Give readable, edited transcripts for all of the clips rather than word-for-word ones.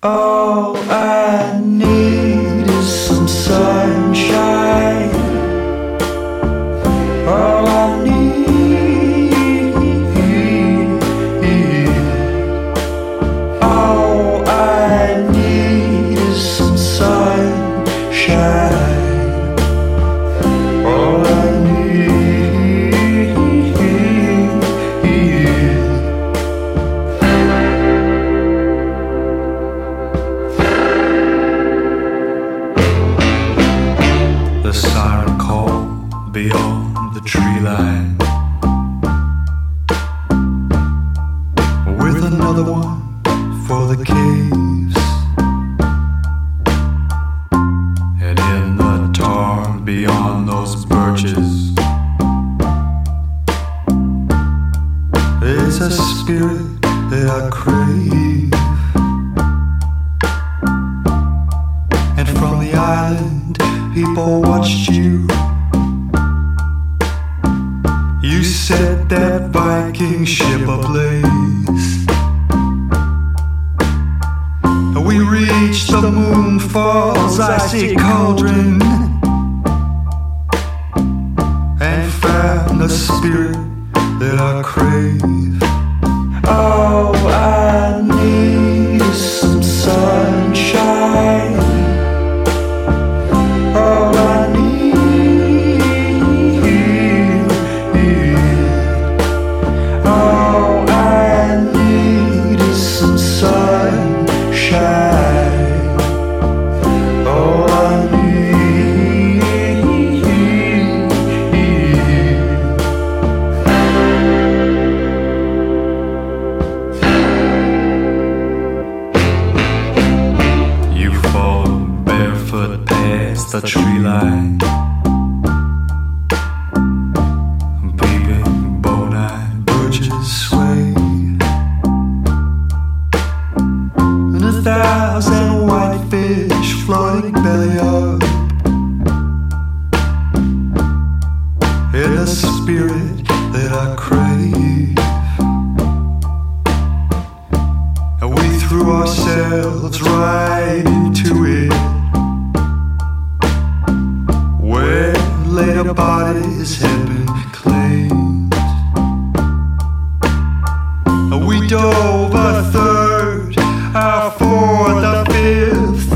All I need is some sunshine. All I need, all I need is some sunshine. All I The siren call beyond the tree line, with another one for the caves, and in the tar beyond those birches, there's a spirit that I crave. And from the island people watched you. You set that Viking ship ablaze. We reached the Moonfall's icy cauldron and found the spirit that I crave. All I need is some sunshine. All I need, all I need is some sunshine. All I need. You fall barefoot past the tree line, peeping bone-eyed birches sway, and 1,000 whitefish floating belly up in the spirit that I crave. And we threw ourselves right into it, where later bodies had been claimed. We dove a third, our fourth, a fifth,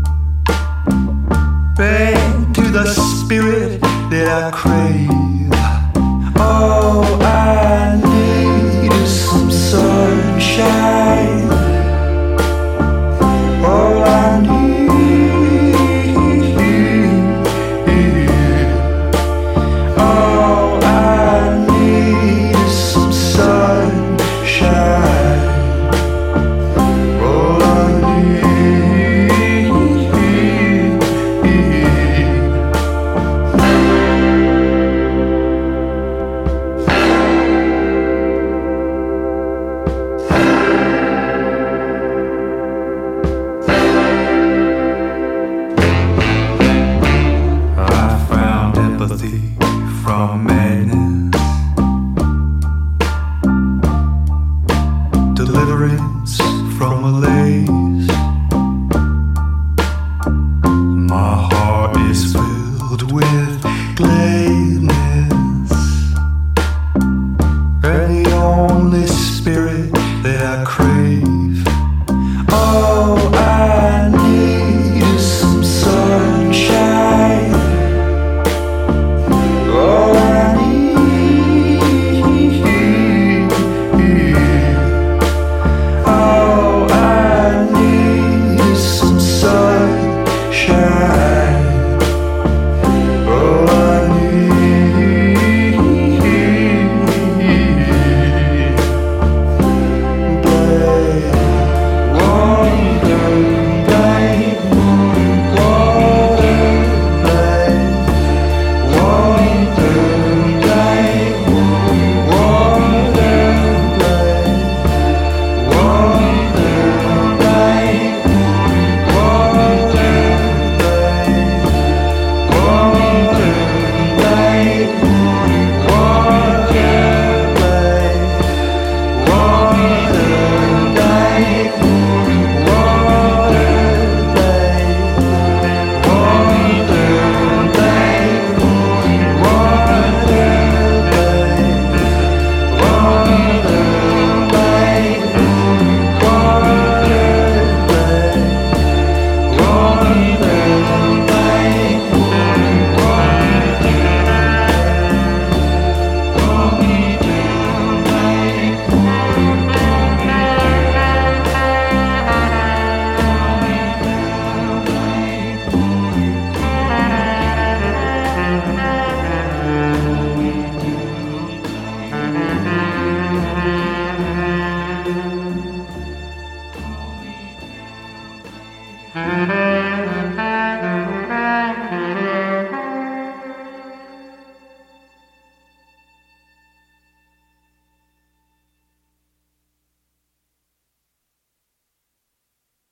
back to the spirit that I crave. All I need is some sunshine. All I from madness, deliverance from malaise. My heart is filled with gladness, and the only spirit that I crave. All I need is some sunshine. All I need, all I need is some sunshine. All I need, black water, black water, black water. Water,